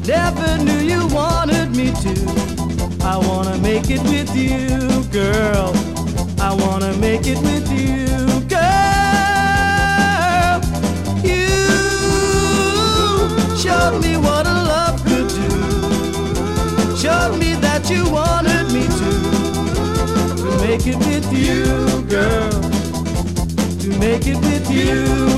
Never knew you wanted me to. I wanna make it with you, girl. I wanna make it with you, girl. You showed me what a love could do. Showed me that you wanted me to make it with you, girl. To make it with you.